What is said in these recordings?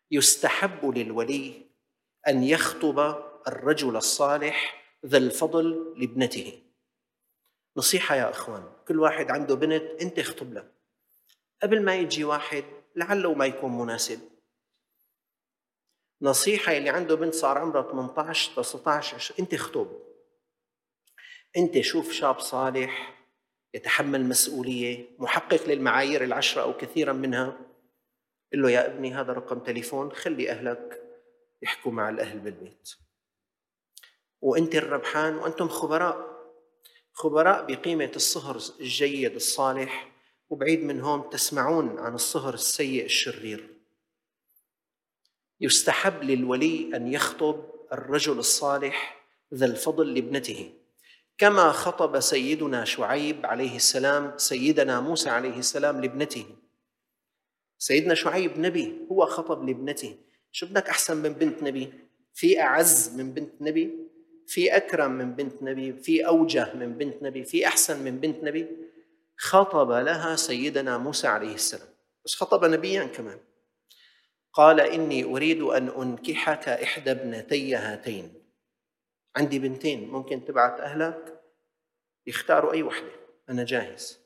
يستحب للولي أن يخطب الرجل الصالح ذا الفضل لابنته. نصيحة يا أخوان، كل واحد عنده بنت أنت اخطب له قبل ما يجي واحد لعله ما يكون مناسب. نصيحة اللي عنده بنت صار عمرها 18 19 20، أنت اخطب. أنت شوف شاب صالح يتحمل مسؤولية، محقق للمعايير العشرة أو كثيرا منها، قل له يا ابني هذا رقم تليفون، خلي أهلك يحكوا مع الأهل بالبيت، وأنت الربحان. وأنتم خبراء بقيمة الصهر الجيد الصالح، وبعيد من هون تسمعون عن الصهر السيء الشرير. يستحب للولي أن يخطب الرجل الصالح ذا الفضل لابنته، كما خطب سيدنا شعيب عليه السلام سيدنا موسى عليه السلام لابنته. سيدنا شعيب نبي، هو خطب لابنته. شو بدك أحسن من بنت نبي؟ في أعز من بنت نبي؟ في أكرم من بنت نبي؟ في أوجه من بنت نبي؟ في أحسن من بنت نبي؟ خطب لها سيدنا موسى عليه السلام، بس خطب نبيا كمان. قال إني أريد أن أنكحك إحدى ابنتي هاتين، عندي بنتين ممكن تبعت أهلك يختاروا أي وحدة، أنا جاهز.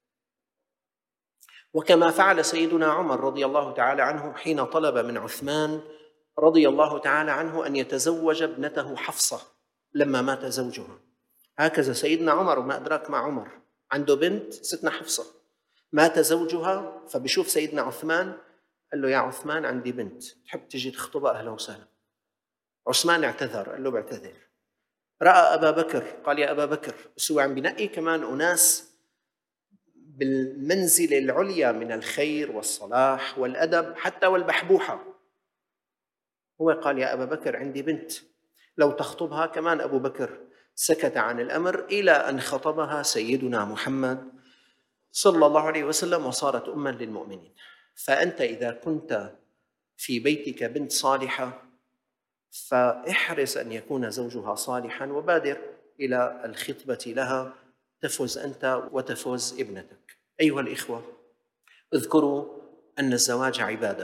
وكما فعل سيدنا عمر رضي الله تعالى عنه حين طلب من عثمان رضي الله تعالى عنه أن يتزوج ابنته حفصة لما مات زوجها. هكذا سيدنا عمر، وما أدراك مع عمر، عنده بنت ستنا حفصة، مات زوجها، فبشوف سيدنا عثمان قال له يا عثمان عندي بنت تحب تجي تخطبها؟ أهلا وسهلا. عثمان اعتذر، قال له بعتذر. رأى أبا بكر قال يا أبا بكر، بس هو عم بنقي كمان أناس بالمنزلة العليا من الخير والصلاح والأدب حتى والبحبوحة. هو قال يا أبا بكر عندي بنت لو تخطبها. كمان أبو بكر سكت عن الأمر إلى أن خطبها سيدنا محمد صلى الله عليه وسلم وصارت أما للمؤمنين. فأنت إذا كنت في بيتك بنت صالحة فاحرص أن يكون زوجها صالحا، وبادر إلى الخطبة لها، تفوز أنت وتفوز ابنتك. أيها الإخوة، اذكروا أن الزواج عبادة،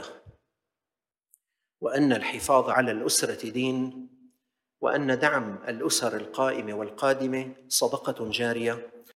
وأن الحفاظ على الأسرة دين، وأن دعم الأسر القائمة والقادمة صدقة جارية.